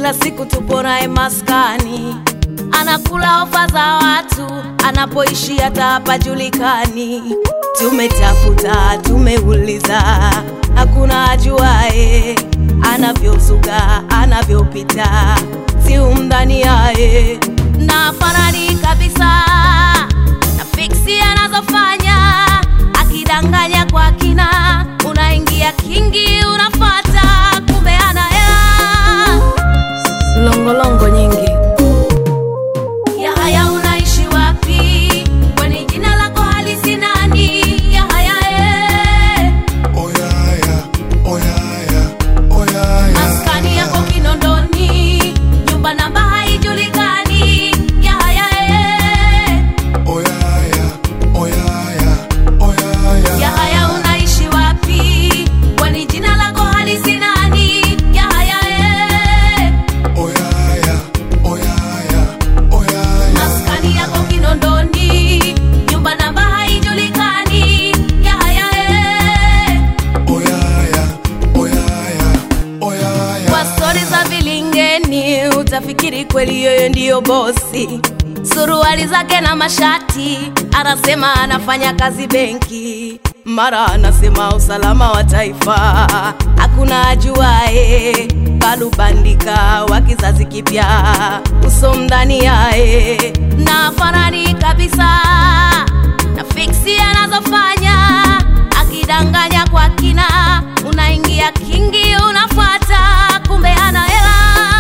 kila siku tupo naye maskani, anakula ofa za watu, anapoishi hata hapajulikani. Tumetafuta, tumeuliza, hakuna ajuae anavyozuga, anavyopita, si umdhani yae na fanani kabisa na fiksi anazofanya, akidanganya kwa kina, unaingia kingi unafata, kumbe ana hela longolongo nyingi. Yahaya unaishi wapi? Kwani jina lako halisi nani? Yahaya Oyaya, oyaya, oyaya. maskani yako Kinondoni, nyumba namba haijulikani. Yahaya Oyaya, oyaya, oyaya. Yahaya unaishi wapi? Kwani jina lako halisi nani? Yahaya Oyaya, oyaya, oyaya. maskani yako Kinondoni, nyumba namba haijulikani. Yahaya Oyaya, oyaya, oyaya. kwa stori za vilingeni utafikiri kweli yeye ndiyo bosi. Suruali zake na mashati, anasema anafanya kazi benki, mara anasema usalama wa taifa, hakuna ajuae, kalubandika wa kizazi kipya, uso mdani yae na fanani kabisa na fiksi anazofanya, akidanganya kwa kina, unaingia kingi unafuata, kumbe ana hela.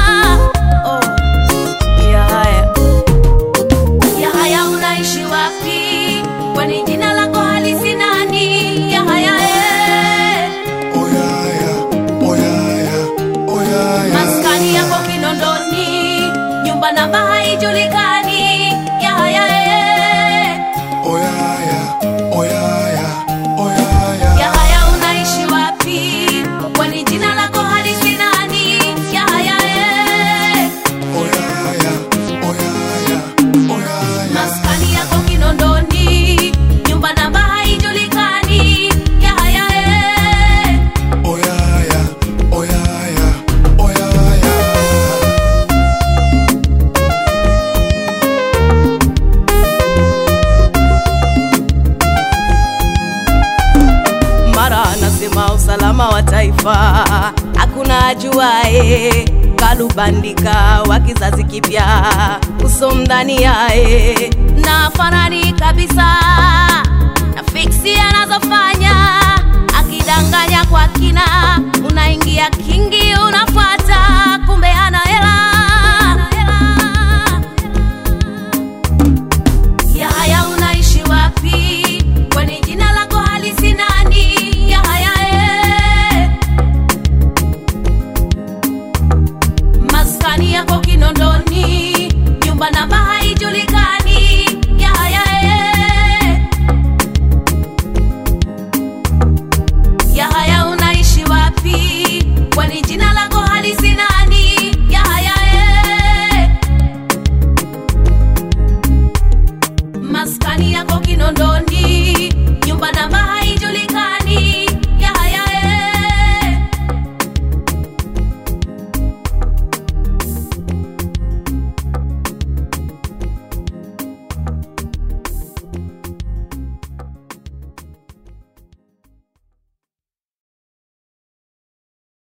Yahaya unaishi wapi? Kwani jina lako halisi nani? Yahaya Oyaya, oyaya, oyaya. maskani yako Kinondoni, nyumba namba haijulikani. Yahaya Oyaya, oyaya, oyaya. Yahaya unaishi wapi? Kwani jina lako halisi nani? Yahaya Oyaya, oyaya, oyaya. maskani yako Kinondoni, nyumba namba haijulikani. Yahaya Oyaya, oyaya, oyaya. mara anasema usalama wa taifa, hakuna ajuae, kalubandika wa kizazi kipya, uso mdani yae na fanani kabisa na fiksi anazofanya, akidanganya kwa kina, unaingia